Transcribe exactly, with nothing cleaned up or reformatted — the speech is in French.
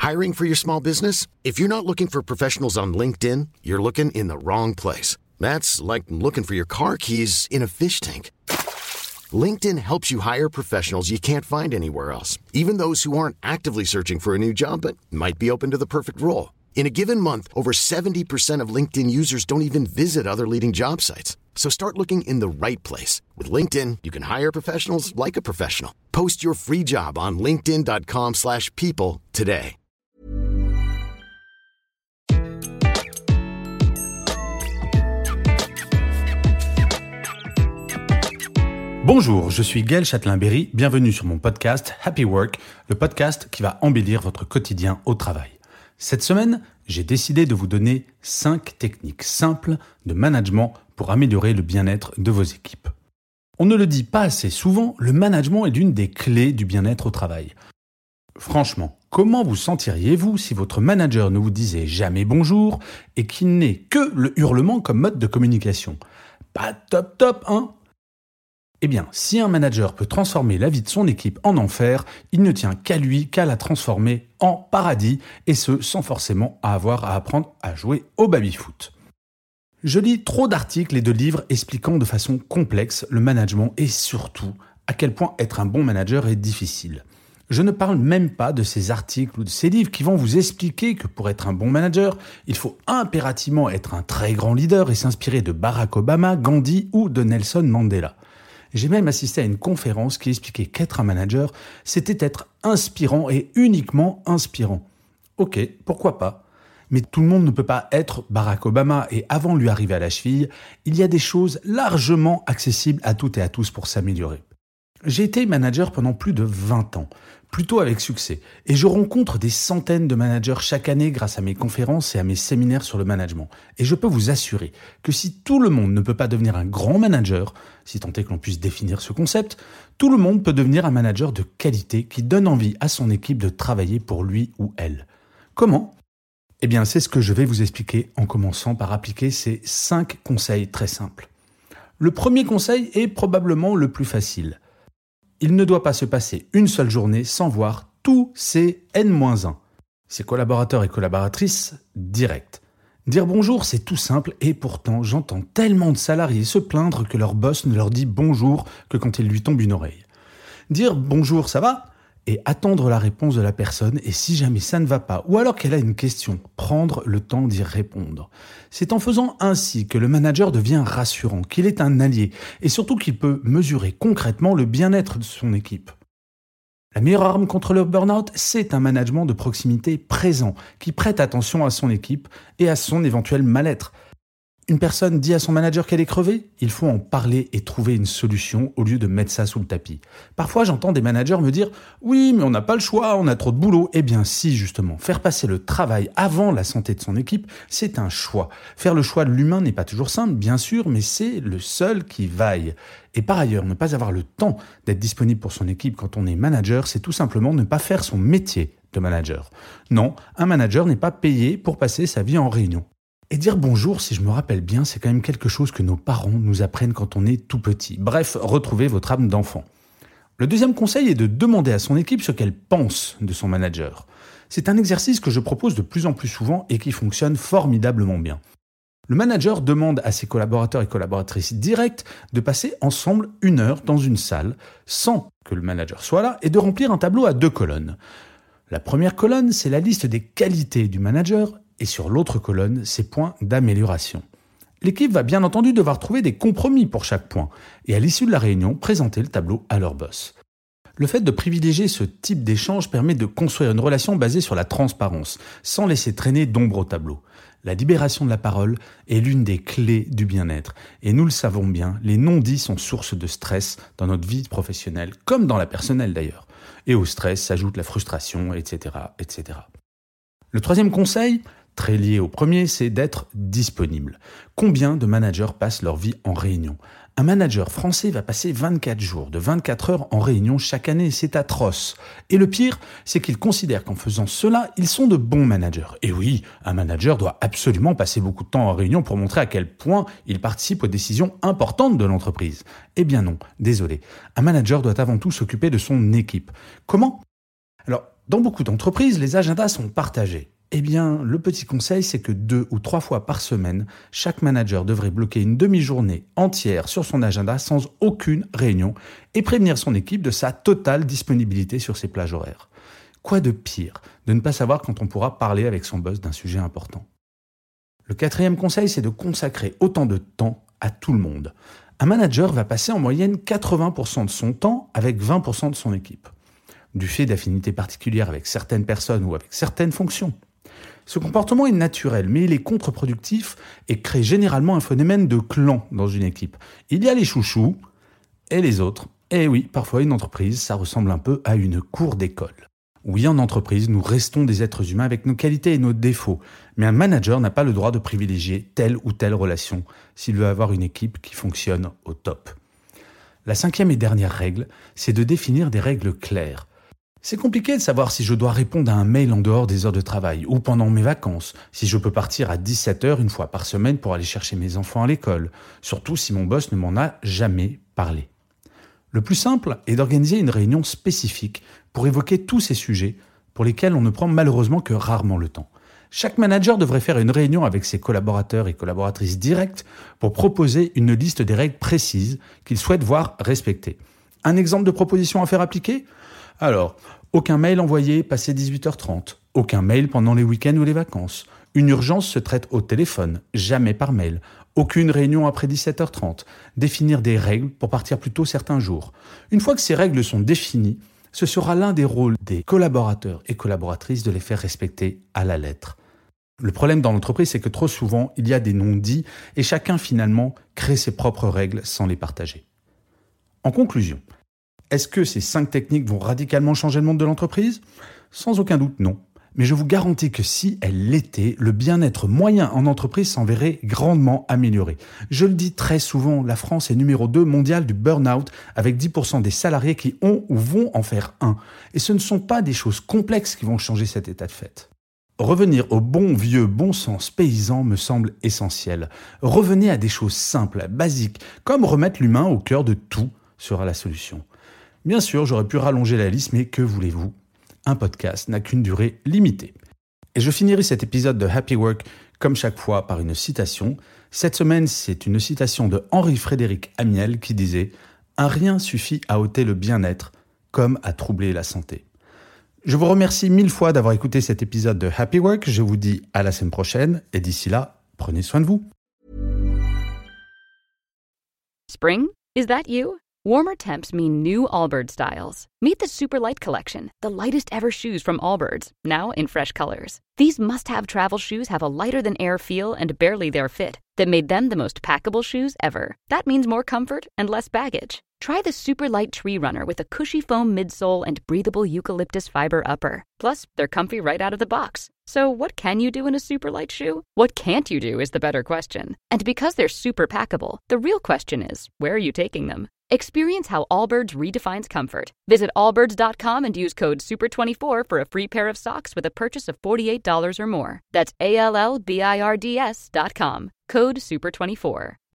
Hiring for your small business? If you're not looking for professionals on LinkedIn, you're looking in the wrong place. That's like looking for your car keys in a fish tank. LinkedIn helps you hire professionals you can't find anywhere else, even those who aren't actively searching for a new job but might be open to the perfect role. In a given month, over seventy percent of LinkedIn users don't even visit other leading job sites. So start looking in the right place. With LinkedIn, you can hire professionals like a professional. Post your free job on linkedin dot com slash people today. Bonjour, je suis Gaël Châtelain-Berry, bienvenue sur mon podcast Happy Work, le podcast qui va embellir votre quotidien au travail. Cette semaine, j'ai décidé de vous donner cinq techniques simples de management pour améliorer le bien-être de vos équipes. On ne le dit pas assez souvent, le management est l'une des clés du bien-être au travail. Franchement, comment vous sentiriez-vous si votre manager ne vous disait jamais bonjour et qu'il n'ait que le hurlement comme mode de communication ? Pas top top, hein ? Eh bien, si un manager peut transformer la vie de son équipe en enfer, il ne tient qu'à lui qu'à la transformer en paradis, et ce, sans forcément avoir à apprendre à jouer au baby-foot. Je lis trop d'articles et de livres expliquant de façon complexe le management et surtout à quel point être un bon manager est difficile. Je ne parle même pas de ces articles ou de ces livres qui vont vous expliquer que pour être un bon manager, il faut impérativement être un très grand leader et s'inspirer de Barack Obama, Gandhi ou de Nelson Mandela. J'ai même assisté à une conférence qui expliquait qu'être un manager, c'était être inspirant et uniquement inspirant. Ok, pourquoi pas ? Mais tout le monde ne peut pas être Barack Obama et avant de lui arriver à la cheville, il y a des choses largement accessibles à toutes et à tous pour s'améliorer. J'ai été manager pendant plus de vingt ans, plutôt avec succès, et je rencontre des centaines de managers chaque année grâce à mes conférences et à mes séminaires sur le management. Et je peux vous assurer que si tout le monde ne peut pas devenir un grand manager, si tant est que l'on puisse définir ce concept, tout le monde peut devenir un manager de qualité qui donne envie à son équipe de travailler pour lui ou elle. Comment ? Eh bien, c'est ce que je vais vous expliquer en commençant par appliquer ces cinq conseils très simples. Le premier conseil est probablement le plus facile. Il ne doit pas se passer une seule journée sans voir tous ses N moins un, ses collaborateurs et collaboratrices directs. Dire bonjour, c'est tout simple et pourtant j'entends tellement de salariés se plaindre que leur boss ne leur dit bonjour que quand il lui tombe une oreille. Dire bonjour, ça va ? Et attendre la réponse de la personne et si jamais ça ne va pas ou alors qu'elle a une question, prendre le temps d'y répondre. C'est en faisant ainsi que le manager devient rassurant, qu'il est un allié et surtout qu'il peut mesurer concrètement le bien-être de son équipe. La meilleure arme contre le burn-out, c'est un management de proximité présent qui prête attention à son équipe et à son éventuel mal-être. Une personne dit à son manager qu'elle est crevée, il faut en parler et trouver une solution au lieu de mettre ça sous le tapis. Parfois, j'entends des managers me dire « Oui, mais on n'a pas le choix, on a trop de boulot ». Eh bien si, justement, faire passer le travail avant la santé de son équipe, c'est un choix. Faire le choix de l'humain n'est pas toujours simple, bien sûr, mais c'est le seul qui vaille. Et par ailleurs, ne pas avoir le temps d'être disponible pour son équipe quand on est manager, c'est tout simplement ne pas faire son métier de manager. Non, un manager n'est pas payé pour passer sa vie en réunion. Et dire bonjour, si je me rappelle bien, c'est quand même quelque chose que nos parents nous apprennent quand on est tout petit. Bref, retrouvez votre âme d'enfant. Le deuxième conseil est de demander à son équipe ce qu'elle pense de son manager. C'est un exercice que je propose de plus en plus souvent et qui fonctionne formidablement bien. Le manager demande à ses collaborateurs et collaboratrices directs de passer ensemble une heure dans une salle sans que le manager soit là et de remplir un tableau à deux colonnes. La première colonne, c'est la liste des qualités du manager et sur l'autre colonne, ses points d'amélioration. L'équipe va bien entendu devoir trouver des compromis pour chaque point et à l'issue de la réunion, présenter le tableau à leur boss. Le fait de privilégier ce type d'échange permet de construire une relation basée sur la transparence, sans laisser traîner d'ombre au tableau. La libération de la parole est l'une des clés du bien-être. Et nous le savons bien, les non-dits sont source de stress dans notre vie professionnelle, comme dans la personnelle d'ailleurs. Et au stress s'ajoute la frustration, et cetera, et cetera. Le troisième conseil, très lié au premier, c'est d'être disponible. Combien de managers passent leur vie en réunion ? Un manager français va passer vingt-quatre jours, de vingt-quatre heures en réunion chaque année, c'est atroce. Et le pire, c'est qu'ils considèrent qu'en faisant cela, ils sont de bons managers. Et oui, un manager doit absolument passer beaucoup de temps en réunion pour montrer à quel point il participe aux décisions importantes de l'entreprise. Eh bien non, désolé. Un manager doit avant tout s'occuper de son équipe. Comment ? Alors, Dans beaucoup d'entreprises, les agendas sont partagés. Eh bien, le petit conseil, c'est que deux ou trois fois par semaine, chaque manager devrait bloquer une demi-journée entière sur son agenda sans aucune réunion et prévenir son équipe de sa totale disponibilité sur ses plages horaires. Quoi de pire de ne pas savoir quand on pourra parler avec son boss d'un sujet important? Le quatrième conseil, c'est de consacrer autant de temps à tout le monde. Un manager va passer en moyenne quatre-vingts pour cent de son temps avec vingt pour cent de son équipe, du fait d'affinités particulières avec certaines personnes ou avec certaines fonctions. Ce comportement est naturel, mais il est contre-productif et crée généralement un phénomène de clan dans une équipe. Il y a les chouchous et les autres. Et oui, parfois une entreprise, ça ressemble un peu à une cour d'école. Oui, en entreprise, nous restons des êtres humains avec nos qualités et nos défauts, mais un manager n'a pas le droit de privilégier telle ou telle relation s'il veut avoir une équipe qui fonctionne au top. La cinquième et dernière règle, c'est de définir des règles claires. C'est compliqué de savoir si je dois répondre à un mail en dehors des heures de travail ou pendant mes vacances, si je peux partir à dix-sept heures une fois par semaine pour aller chercher mes enfants à l'école, surtout si mon boss ne m'en a jamais parlé. Le plus simple est d'organiser une réunion spécifique pour évoquer tous ces sujets pour lesquels on ne prend malheureusement que rarement le temps. Chaque manager devrait faire une réunion avec ses collaborateurs et collaboratrices directs pour proposer une liste des règles précises qu'il souhaite voir respectées. Un exemple de proposition à faire appliquer ? Alors, aucun mail envoyé passé dix-huit heures trente, aucun mail pendant les week-ends ou les vacances. Une urgence se traite au téléphone, jamais par mail. Aucune réunion après dix-sept heures trente. Définir des règles pour partir plus tôt certains jours. Une fois que ces règles sont définies, ce sera l'un des rôles des collaborateurs et collaboratrices de les faire respecter à la lettre. Le problème dans l'entreprise, c'est que trop souvent, il y a des non-dits et chacun finalement crée ses propres règles sans les partager. En conclusion, est-ce que ces cinq techniques vont radicalement changer le monde de l'entreprise ? Sans aucun doute, non. Mais je vous garantis que si elles l'étaient, le bien-être moyen en entreprise s'en verrait grandement amélioré. Je le dis très souvent, la France est numéro deux mondial du burn-out avec dix pour cent des salariés qui ont ou vont en faire un. Et ce ne sont pas des choses complexes qui vont changer cet état de fait. Revenir au bon vieux bon sens paysan me semble essentiel. Revenez à des choses simples, basiques, comme remettre l'humain au cœur de tout sera la solution. Bien sûr, j'aurais pu rallonger la liste, mais que voulez-vous ? Un podcast n'a qu'une durée limitée. Et je finirai cet épisode de Happy Work comme chaque fois par une citation. Cette semaine, c'est une citation de Henri-Frédéric Amiel qui disait « Un rien suffit à ôter le bien-être comme à troubler la santé ». Je vous remercie mille fois d'avoir écouté cet épisode de Happy Work. Je vous dis à la semaine prochaine et d'ici là, prenez soin de vous. Spring? Is that you? Warmer temps mean new Allbirds styles. Meet the Super Light Collection, the lightest ever shoes from Allbirds, now in fresh colors. These must-have travel shoes have a lighter-than-air feel and barely-there fit that made them the most packable shoes ever. That means more comfort and less baggage. Try the Super Light Tree Runner with a cushy foam midsole and breathable eucalyptus fiber upper. Plus, they're comfy right out of the box. So what can you do in a super light shoe? What can't you do is the better question. And because they're super packable, the real question is, where are you taking them? Experience how Allbirds redefines comfort. Visit allbirds dot com and use code super twenty-four for a free pair of socks with a purchase of forty-eight dollars or more. That's A L L B I R D S dot com. Code super twenty-four.